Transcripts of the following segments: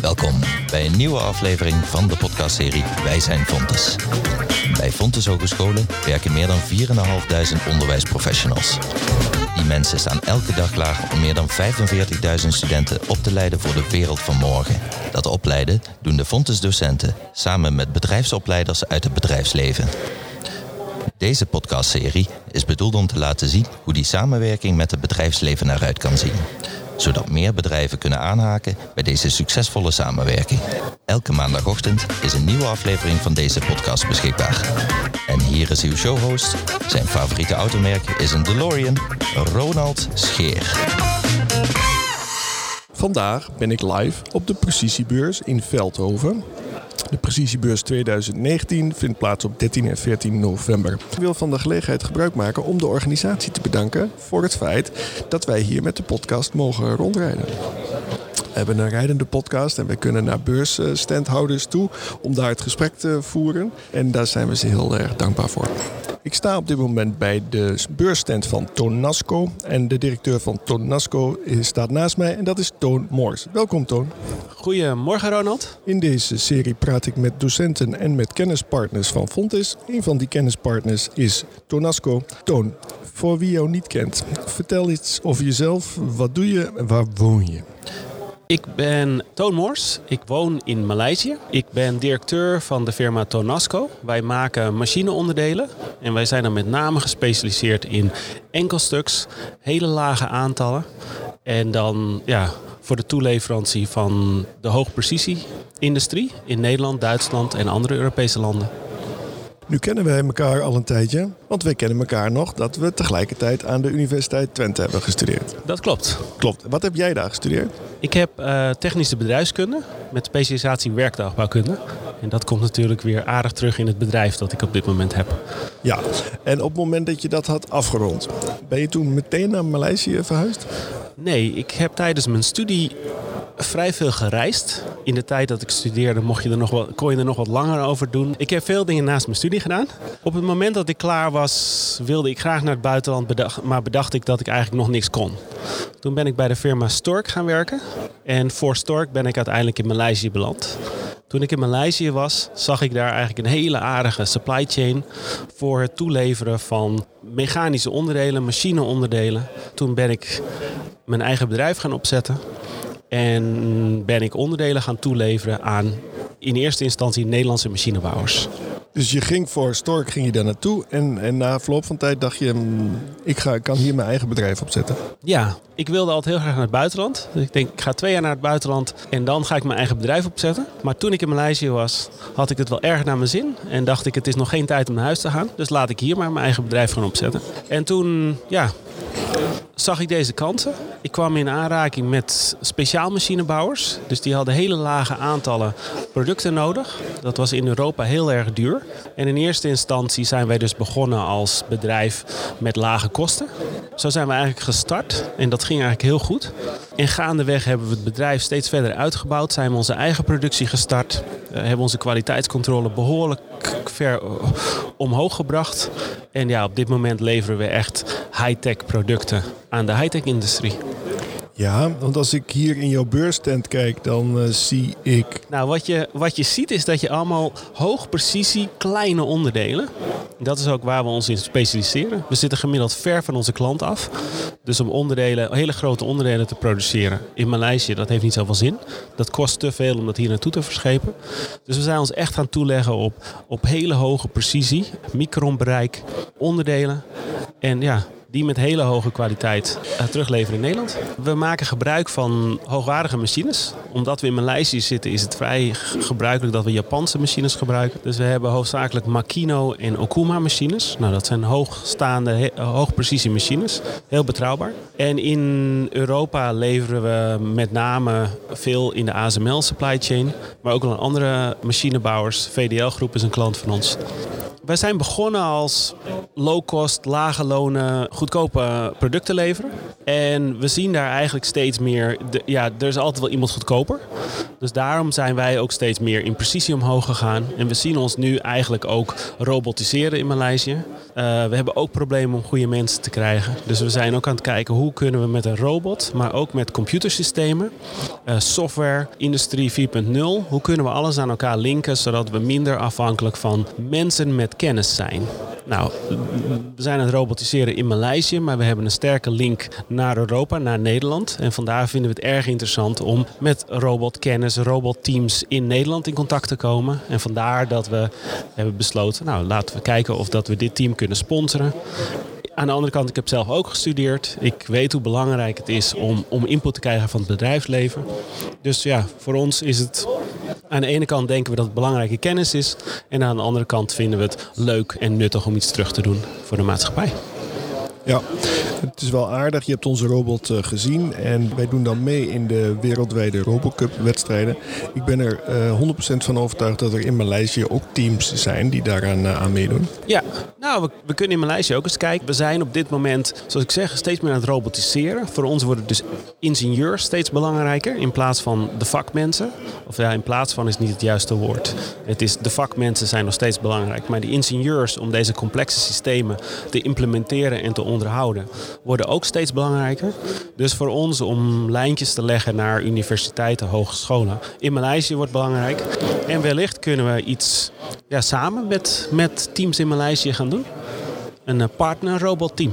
Welkom bij een nieuwe aflevering van de podcastserie Wij zijn Fontes. Bij Fontes Hogescholen werken meer dan 4.500 onderwijsprofessionals. Die mensen staan elke dag klaar om meer dan 45.000 studenten op te leiden voor de wereld van morgen. Dat opleiden doen de Fontes-docenten samen met bedrijfsopleiders uit het bedrijfsleven. Deze podcastserie is bedoeld om te laten zien hoe die samenwerking met het bedrijfsleven eruit kan zien. Zodat meer bedrijven kunnen aanhaken bij deze succesvolle samenwerking. Elke maandagochtend is een nieuwe aflevering van deze podcast beschikbaar. En hier is uw showhost. Zijn favoriete automerk is een DeLorean, Ronald Scheer. Vandaag ben ik live op de Precisiebeurs in Veldhoven. De Precisiebeurs 2019 vindt plaats op 13 en 14 november. Ik wil van de gelegenheid gebruik maken om de organisatie te bedanken voor het feit dat wij hier met de podcast mogen rondrijden. We hebben een rijdende podcast en wij kunnen naar beursstandhouders toe om daar het gesprek te voeren. En daar zijn we ze heel erg dankbaar voor. Ik sta op dit moment bij de beursstand van Tonasco. En de directeur van Tonasco staat naast mij en dat is Toon Moors. Welkom Toon. Goedemorgen Ronald. In deze serie praat ik met docenten en met kennispartners van Fontes. Een van die kennispartners is Tonasco. Toon, voor wie jou niet kent, vertel iets over jezelf. Wat doe je en waar woon je? Ik ben Toon Moors. Ik woon in Maleisië. Ik ben directeur van de firma Tonasco. Wij maken machineonderdelen. En wij zijn dan met name gespecialiseerd in enkelstuks, hele lage aantallen. En dan voor de toeleverantie van de hoogprecisie-industrie in Nederland, Duitsland en andere Europese landen. Nu kennen wij elkaar al een tijdje, want wij kennen elkaar nog dat we tegelijkertijd aan de Universiteit Twente hebben gestudeerd. Dat klopt. Klopt. Wat heb jij daar gestudeerd? Ik heb technische bedrijfskunde met specialisatie werktuigbouwkunde. En dat komt natuurlijk weer aardig terug in het bedrijf dat ik op dit moment heb. Ja, en op het moment dat je dat had afgerond, ben je toen meteen naar Maleisië verhuisd? Nee, ik heb tijdens mijn studie vrij veel gereisd. In de tijd dat ik studeerde kon je er nog wat langer over doen. Ik heb veel dingen naast mijn studie gedaan. Op het moment dat ik klaar was, wilde ik graag naar het buitenland, maar bedacht ik dat ik eigenlijk nog niks kon. Toen ben ik bij de firma Stork gaan werken. En voor Stork ben ik uiteindelijk in Maleisië beland. Toen ik in Maleisië was, zag ik daar eigenlijk een hele aardige supply chain voor het toeleveren van mechanische onderdelen, machineonderdelen. Toen ben ik mijn eigen bedrijf gaan opzetten. En ben ik onderdelen gaan toeleveren aan in eerste instantie Nederlandse machinebouwers. Dus je ging voor Stork daar naartoe en na verloop van tijd dacht je, ik kan hier mijn eigen bedrijf opzetten. Ja, ik wilde altijd heel graag naar het buitenland. Dus ik denk, ik ga 2 jaar naar het buitenland en dan ga ik mijn eigen bedrijf opzetten. Maar toen ik in Maleisië was, had ik het wel erg naar mijn zin. En dacht ik, het is nog geen tijd om naar huis te gaan. Dus laat ik hier maar mijn eigen bedrijf gaan opzetten. En toen, zag ik deze kansen. Ik kwam in aanraking met speciaalmachinebouwers. Dus die hadden hele lage aantallen producten nodig. Dat was in Europa heel erg duur. En in eerste instantie zijn wij dus begonnen als bedrijf met lage kosten. Zo zijn we eigenlijk gestart. En dat ging eigenlijk heel goed. En gaandeweg hebben we het bedrijf steeds verder uitgebouwd. Zijn we onze eigen productie gestart. Hebben onze kwaliteitscontrole behoorlijk ver omhoog gebracht. En op dit moment leveren we echt high-tech producten aan de high-tech industrie. Ja, want als ik hier in jouw beursstand kijk, dan zie ik... Nou, wat je ziet is dat je allemaal hoogprecisie kleine onderdelen. Dat is ook waar we ons in specialiseren. We zitten gemiddeld ver van onze klant af. Dus om hele grote onderdelen te produceren in Maleisië, dat heeft niet zoveel zin. Dat kost te veel om dat hier naartoe te verschepen. Dus we zijn ons echt gaan toeleggen op hele hoge precisie, micronbereik, onderdelen. En die met hele hoge kwaliteit terugleveren in Nederland. We maken gebruik van hoogwaardige machines. Omdat we in Maleisië zitten is het vrij gebruikelijk dat we Japanse machines gebruiken. Dus we hebben hoofdzakelijk Makino en Okuma machines. Nou, dat zijn hoogstaande, hoogprecisie machines. Heel betrouwbaar. En in Europa leveren we met name veel in de ASML supply chain. Maar ook al aan andere machinebouwers. VDL Groep is een klant van ons. Wij zijn begonnen als low-cost, lage lonen, goedkope producten leveren. En we zien daar eigenlijk steeds meer... er is altijd wel iemand goedkoper. Dus daarom zijn wij ook steeds meer in precisie omhoog gegaan. En we zien ons nu eigenlijk ook robotiseren in Maleisië. We hebben ook problemen om goede mensen te krijgen. Dus we zijn ook aan het kijken hoe kunnen we met een robot, maar ook met computersystemen, software, industrie 4.0, hoe kunnen we alles aan elkaar linken zodat we minder afhankelijk van mensen met kennis zijn. Nou, we zijn aan het robotiseren in Maleisië, maar we hebben een sterke link naar Europa, naar Nederland. En vandaar vinden we het erg interessant om met robotkennis, robotteams in Nederland in contact te komen. En vandaar dat we hebben besloten, nou, laten we kijken of dat we dit team kunnen sponsoren. Aan de andere kant, ik heb zelf ook gestudeerd. Ik weet hoe belangrijk het is om input te krijgen van het bedrijfsleven. Dus ja, voor ons is het... Aan de ene kant denken we dat het belangrijke kennis is. En aan de andere kant vinden we het leuk en nuttig om iets terug te doen voor de maatschappij. Ja, het is wel aardig. Je hebt onze robot gezien en wij doen dan mee in de wereldwijde RoboCup-wedstrijden. Ik ben er 100% van overtuigd dat er in Maleisië ook teams zijn die daaraan aan meedoen. Ja, nou, we kunnen in Maleisië ook eens kijken. We zijn op dit moment, zoals ik zeg, steeds meer aan het robotiseren. Voor ons worden dus ingenieurs steeds belangrijker in plaats van de vakmensen. Of ja, in plaats van is niet het juiste woord. Het is, de vakmensen zijn nog steeds belangrijk. Maar de ingenieurs om deze complexe systemen te implementeren en te onderhouden, worden ook steeds belangrijker. Dus voor ons om lijntjes te leggen naar universiteiten, hogescholen in Maleisië wordt belangrijk. En wellicht kunnen we iets samen met teams in Maleisië gaan doen. Een partner robotteam.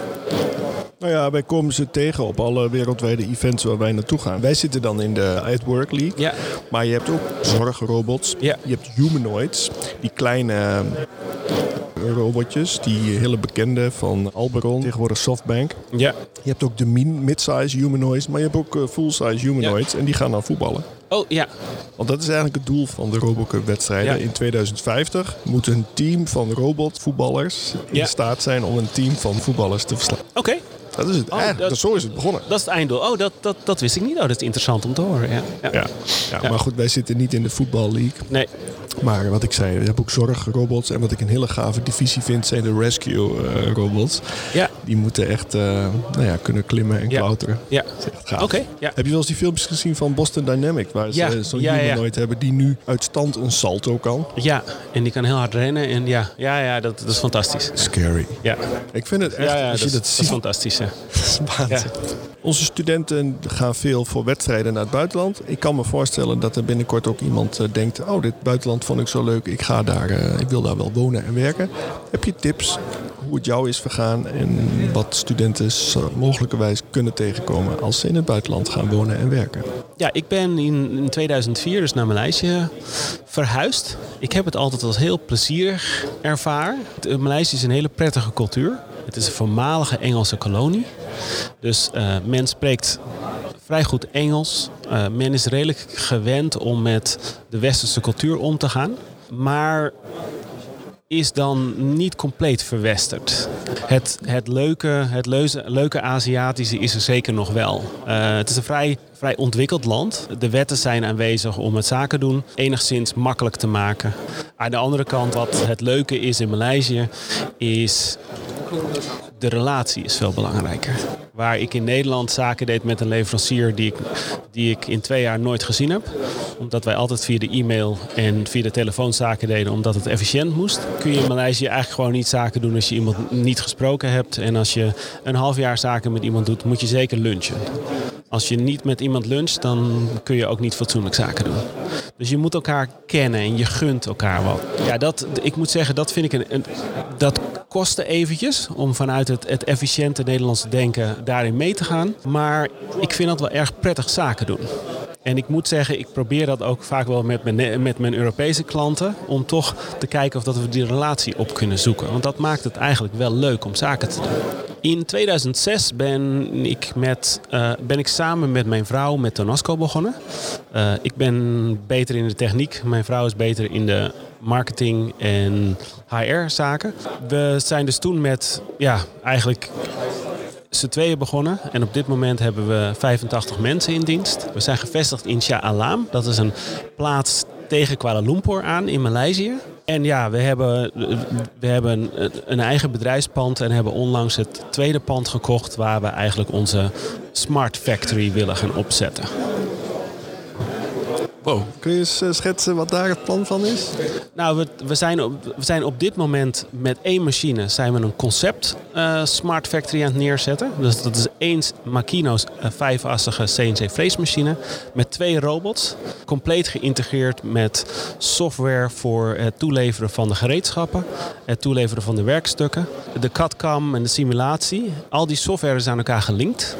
Nou ja, wij komen ze tegen op alle wereldwijde events waar wij naartoe gaan. Wij zitten dan in de at Work League. Ja. Maar je hebt ook zorgrobots. Ja. Je hebt humanoids. Die kleine robotjes. Die hele bekende van Alberon. Tegenwoordig Softbank. Ja. Je hebt ook de mid-size humanoids. Maar je hebt ook full-size humanoids. Ja. En die gaan dan voetballen. Oh, ja. Want dat is eigenlijk het doel van de RoboCup-wedstrijden. Ja. In 2050 moet een team van robotvoetballers in staat zijn om een team van voetballers te verslaan. Oké. Dat is het. Zo is het begonnen. Dat is het einddoel. Oh, dat wist ik niet. Oh, dat is interessant om te horen. Ja. Maar goed, wij zitten niet in de voetballeague. Nee. Maar wat ik zei, we hebben ook zorgrobots. En wat ik een hele gave divisie vind, zijn de rescue-robots. Ja. Die moeten echt kunnen klimmen en klauteren. Ja. Dat is echt gaaf. Okay, ja. Heb je wel eens die filmpjes gezien van Boston Dynamics? Waar ze zo'n humanoid hebben die nu uit stand een salto kan? Ja, en die kan heel hard rennen. En dat is fantastisch. Scary. Ja. Ik vind het echt, als je dat ziet. Dat is fantastisch, ja. Dat is waanzin. Ja. Onze studenten gaan veel voor wedstrijden naar het buitenland. Ik kan me voorstellen dat er binnenkort ook iemand denkt, oh, dit buitenland vond ik zo leuk, ik wil daar wel wonen en werken. Heb je tips hoe het jou is vergaan en wat studenten mogelijkerwijs kunnen tegenkomen als ze in het buitenland gaan wonen en werken? Ja, ik ben in 2004 dus naar Maleisië verhuisd. Ik heb het altijd als heel plezierig ervaren. Maleisië is een hele prettige cultuur. Het is een voormalige Engelse kolonie. Dus men spreekt vrij goed Engels. Men is redelijk gewend om met de westerse cultuur om te gaan. Maar is dan niet compleet verwesterd. Het leuke Aziatische is er zeker nog wel. Het is een vrij ontwikkeld land. De wetten zijn aanwezig om het zaken doen enigszins makkelijk te maken. Aan de andere kant, wat het leuke is in Maleisië, is de relatie is veel belangrijker. Waar ik in Nederland zaken deed met een leverancier die ik in 2 jaar nooit gezien heb. Omdat wij altijd via de e-mail en via de telefoon zaken deden omdat het efficiënt moest. Kun je in Maleisië eigenlijk gewoon niet zaken doen als je iemand niet gesproken hebt. En als je een half jaar zaken met iemand doet, moet je zeker lunchen. Als je niet met iemand luncht, dan kun je ook niet fatsoenlijk zaken doen. Dus je moet elkaar kennen en je gunt elkaar wat. Ja, ik moet zeggen, dat vind ik dat kostte eventjes om vanuit het efficiënte Nederlandse denken daarin mee te gaan. Maar ik vind dat wel erg prettig zaken doen. En ik moet zeggen, ik probeer dat ook vaak wel met mijn Europese klanten. Om toch te kijken of dat we die relatie op kunnen zoeken. Want dat maakt het eigenlijk wel leuk om zaken te doen. In 2006 ben ik samen met mijn vrouw met Tonasco begonnen. Ik ben beter in de techniek. Mijn vrouw is beter in de marketing en HR-zaken. We zijn dus toen met eigenlijk z'n tweeën begonnen. En op dit moment hebben we 85 mensen in dienst. We zijn gevestigd in Shah Alam. Dat is een plaats tegen Kuala Lumpur aan in Maleisië. En ja, we hebben een eigen bedrijfspand en hebben onlangs het tweede pand gekocht waar we eigenlijk onze Smart Factory willen gaan opzetten. Wow. Kun je eens schetsen wat daar het plan van is? Nou, we zijn op dit moment met 1 machine zijn we een concept Smart Factory aan het neerzetten. Dus dat is 1 Makino's 5-assige CNC vleesmachine met 2 robots. Compleet geïntegreerd met software voor het toeleveren van de gereedschappen, het toeleveren van de werkstukken, de CAD/CAM en de simulatie. Al die software is aan elkaar gelinkt.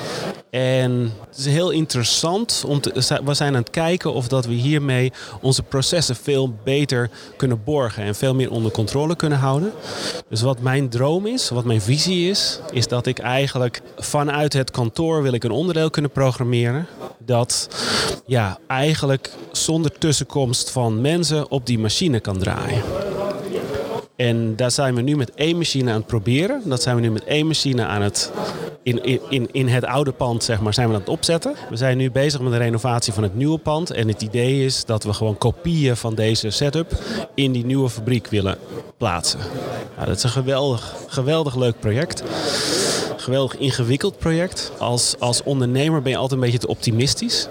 En het is heel interessant. We zijn aan het kijken of dat we hiermee onze processen veel beter kunnen borgen en veel meer onder controle kunnen houden. Dus wat mijn droom is, wat mijn visie is dat ik eigenlijk vanuit het kantoor wil ik een onderdeel kunnen programmeren. Dat eigenlijk zonder tussenkomst van mensen op die machine kan draaien. En daar zijn we nu met 1 machine aan het proberen. Dat zijn we nu met 1 machine aan het in het oude pand, zeg maar, zijn we aan het opzetten. We zijn nu bezig met de renovatie van het nieuwe pand. En het idee is dat we gewoon kopieën van deze setup in die nieuwe fabriek willen plaatsen. Nou, dat is een geweldig leuk project. Geweldig ingewikkeld project. Als ondernemer ben je altijd een beetje te optimistisch.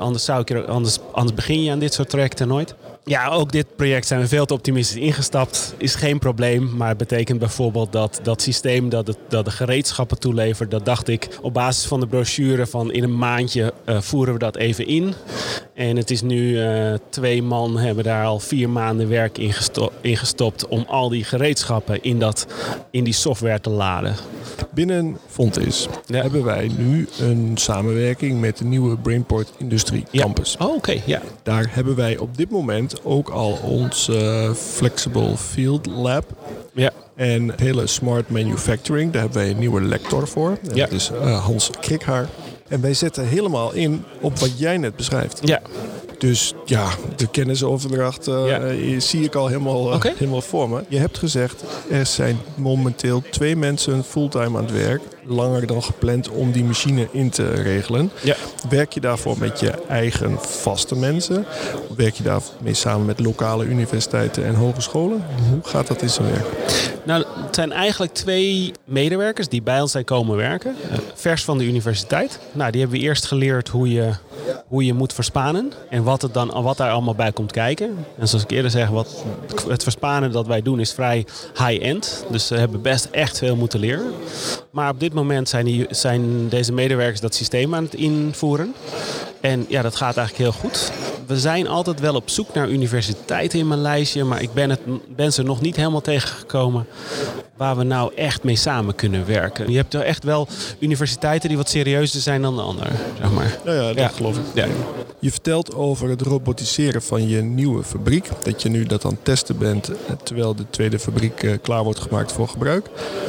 Anders begin je aan dit soort trajecten nooit. Ja, ook dit project zijn we veel te optimistisch ingestapt. Is geen probleem, maar het betekent bijvoorbeeld dat systeem dat de gereedschappen toelevert. Dat dacht ik op basis van de brochure van in een maandje voeren we dat even in. En het is nu 2 man hebben daar al 4 maanden werk in gestopt om al die gereedschappen in die software te laden. Binnen Fontis hebben wij nu een samenwerking met de nieuwe Brainport Industrie Campus. Oh, oké. Ja. Daar hebben wij op dit moment ook al ons Flexible Field Lab. Ja. En het hele Smart Manufacturing, daar hebben wij een nieuwe lector voor. Dat is Hans Krikhaar. En wij zetten helemaal in op wat jij net beschrijft. Ja. Dus ja, de kennisoverdracht zie ik al helemaal voor me. Je hebt gezegd, er zijn momenteel 2 mensen fulltime aan het werk. Langer dan gepland om die machine in te regelen. Ja. Werk je daarvoor met je eigen vaste mensen? Werk je daarmee samen met lokale universiteiten en hogescholen? Hoe gaat dat in zijn werk? Nou, het zijn eigenlijk 2 medewerkers die bij ons zijn komen werken. Vers van de universiteit. Nou, die hebben we eerst geleerd hoe je moet verspanen. En wat daar allemaal bij komt kijken. En zoals ik eerder zeg, het verspanen dat wij doen is vrij high-end. Dus ze hebben best echt veel moeten leren. Maar op dit moment zijn deze medewerkers dat systeem aan het invoeren. En ja, dat gaat eigenlijk heel goed. We zijn altijd wel op zoek naar universiteiten in mijn lijstje. Maar ik ben ze nog niet helemaal tegengekomen waar we nou echt mee samen kunnen werken. Je hebt er echt wel universiteiten die wat serieuzer zijn dan de andere, zeg maar. Ja, dat geloof ik. Ja. Je vertelt over het robotiseren van je nieuwe fabriek. Dat je nu dat aan het testen bent, terwijl de tweede fabriek klaar wordt gemaakt voor gebruik.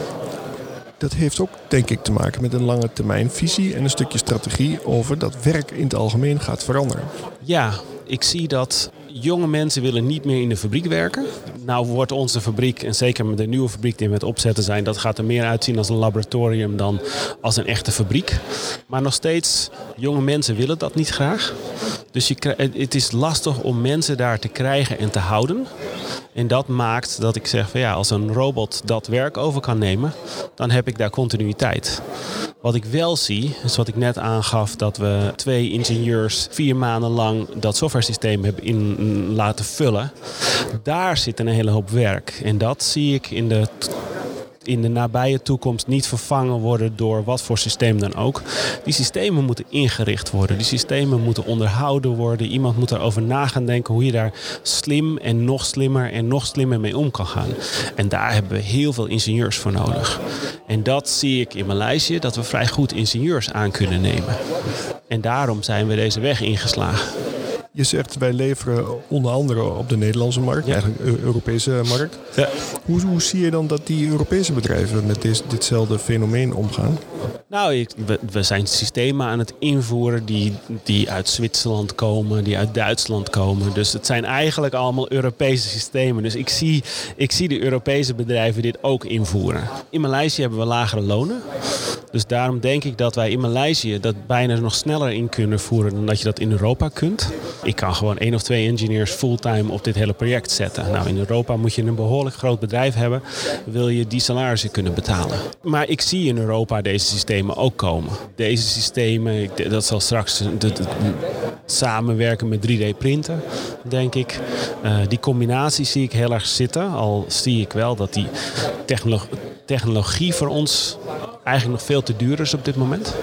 Dat heeft ook, denk ik, te maken met een lange termijn visie en een stukje strategie over dat werk in het algemeen gaat veranderen. Ja, ik zie dat jonge mensen willen niet meer in de fabriek werken. Nou wordt onze fabriek, en zeker met de nieuwe fabriek die we met opzetten zijn, dat gaat er meer uitzien als een laboratorium dan als een echte fabriek. Maar nog steeds, jonge mensen willen dat niet graag. Dus het is lastig om mensen daar te krijgen en te houden. En dat maakt dat ik zeg van ja, als een robot dat werk over kan nemen, dan heb ik daar continuïteit. Wat ik wel zie, is wat ik net aangaf, dat we 2 ingenieurs 4 maanden lang dat softwaresysteem hebben in laten vullen. Daar zit een hele hoop werk. En dat zie ik in de nabije toekomst niet vervangen worden door wat voor systeem dan ook. Die systemen moeten ingericht worden. Die systemen moeten onderhouden worden. Iemand moet erover na gaan denken hoe je daar slim en nog slimmer mee om kan gaan. En daar hebben we heel veel ingenieurs voor nodig. En dat zie ik in mijn lijstje, dat we vrij goed ingenieurs aan kunnen nemen. En daarom zijn we deze weg ingeslagen. Je zegt, wij leveren onder andere op de Nederlandse markt, eigenlijk de Europese markt. Ja. Hoe zie je dan dat die Europese bedrijven met ditzelfde fenomeen omgaan? Nou, we zijn systemen aan het invoeren die uit Zwitserland komen, die uit Duitsland komen. Dus het zijn eigenlijk allemaal Europese systemen. Dus ik zie de Europese bedrijven dit ook invoeren. In Maleisië hebben we lagere lonen. Dus daarom denk ik dat wij in Maleisië dat bijna nog sneller in kunnen voeren dan dat je dat in Europa kunt. Ik kan gewoon 1 of 2 engineers fulltime op dit hele project zetten. Nou, in Europa moet je een behoorlijk groot bedrijf hebben. Wil je die salarissen kunnen betalen. Maar ik zie in Europa deze systemen ook komen. Deze systemen, dat zal straks samenwerken met 3D printen, denk ik. Die combinatie zie ik heel erg zitten. Al zie ik wel dat die technologie voor ons eigenlijk nog veel te duur is op dit moment.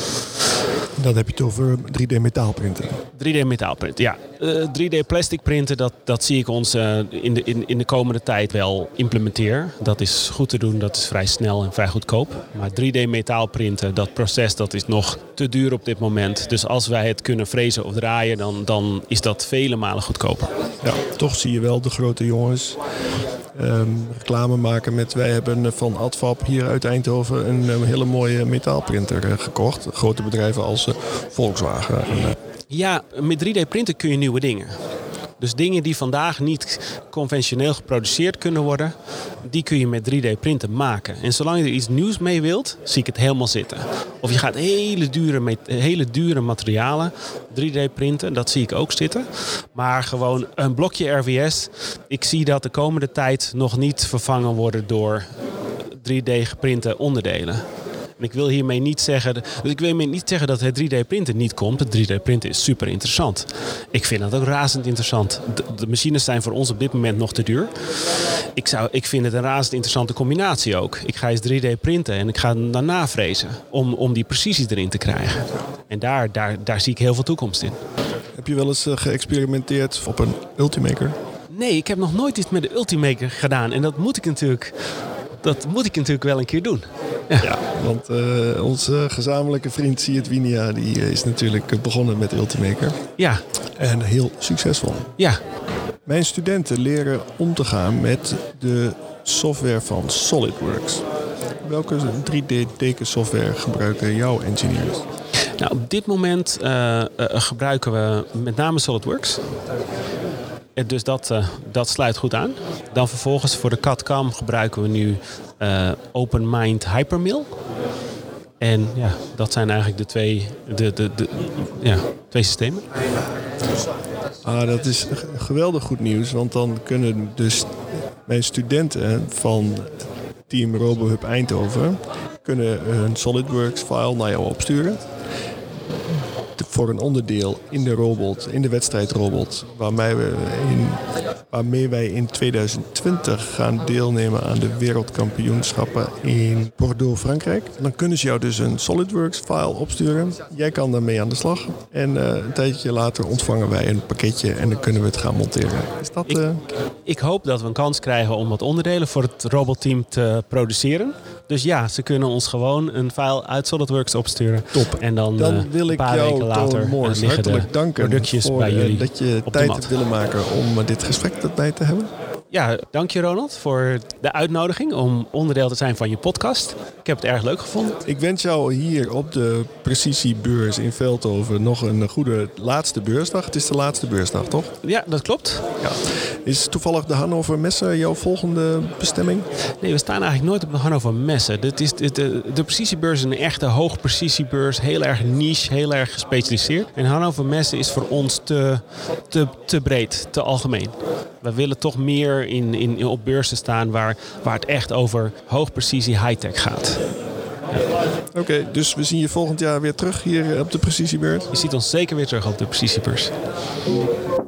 Dan heb je het over 3D metaalprinten. 3D metaalprinten, ja. 3D plastic printen, dat zie ik ons in de komende tijd wel implementeren. Dat is goed te doen, dat is vrij snel en vrij goedkoop. Maar 3D metaalprinten, dat proces, dat is nog te duur op dit moment. Dus als wij het kunnen frezen of draaien, dan is dat vele malen goedkoper. Ja, toch zie je wel de grote jongens reclame maken met... Wij hebben van Adfab hier uit Eindhoven een hele mooie metaalprinter gekocht. Grote bedrijven als Volkswagen. Ja, met 3D printen kun je nieuwe dingen. Dus dingen die vandaag niet conventioneel geproduceerd kunnen worden, die kun je met 3D printen maken. En zolang je er iets nieuws mee wilt, zie ik het helemaal zitten. Of je gaat hele dure materialen 3D printen, dat zie ik ook zitten. Maar gewoon een blokje RVS, ik zie dat de komende tijd nog niet vervangen worden door 3D geprinte onderdelen. En ik wil hiermee niet zeggen dat het 3D printen niet komt. Het 3D printen is super interessant. Ik vind dat ook razend interessant. De machines zijn voor ons op dit moment nog te duur. Ik vind het een razend interessante combinatie ook. Ik ga eens 3D printen en ik ga hem daarna frezen. Om die precisie erin te krijgen. En daar zie ik heel veel toekomst in. Heb je wel eens geëxperimenteerd op een Ultimaker? Nee, ik heb nog nooit iets met de Ultimaker gedaan. En dat moet ik natuurlijk wel een keer doen. Ja, want onze gezamenlijke vriend Siet Winia, die is natuurlijk begonnen met Ultimaker. Ja. En heel succesvol. Ja. Mijn studenten leren om te gaan met de software van SolidWorks. Welke 3D-tekensoftware gebruiken jouw engineers? Nou, op dit moment gebruiken we met name SolidWorks. Dus dat sluit goed aan. Dan vervolgens voor de CAD/CAM gebruiken we nu OpenMind Hypermill. En ja, dat zijn eigenlijk de twee systemen. Dat is geweldig goed nieuws, want dan kunnen dus mijn studenten van Team RoboHub Eindhoven kunnen een SolidWorks file naar jou opsturen. Voor een onderdeel in de robot, in de wedstrijdrobot, waarmee wij in 2020 gaan deelnemen aan de wereldkampioenschappen in Bordeaux, Frankrijk. Dan kunnen ze jou dus een SolidWorks file opsturen. Jij kan daarmee aan de slag. En een tijdje later ontvangen wij een pakketje en dan kunnen we het gaan monteren. Is dat, Ik hoop dat we een kans krijgen om wat onderdelen voor het robotteam te produceren. Dus ja, ze kunnen ons gewoon een file uit SolidWorks opsturen. Top. En dan wil ik een paar weken later hartelijk danken productjes voor bij jullie dat je tijd hebt willen maken om dit gesprek met mij te hebben. Ja, dank je Ronald voor de uitnodiging om onderdeel te zijn van je podcast. Ik heb het erg leuk gevonden. Ik wens jou hier op de Precisiebeurs in Veldhoven nog een goede laatste beursdag. Het is de laatste beursdag, toch? Ja, dat klopt. Ja. Is toevallig de Hannover Messe jouw volgende bestemming? Nee, we staan eigenlijk nooit op de Hannover Messe. De Precisiebeurs is een echte hoogprecisiebeurs. Heel erg niche, heel erg gespecialiseerd. En Hannover Messe is voor ons te breed, te algemeen. We willen toch meer op beurzen staan waar het echt over hoogprecisie high-tech gaat. Ja. Oké, dus we zien je volgend jaar weer terug hier op de Precisiebeurs? Je ziet ons zeker weer terug op de Precisiebeurs.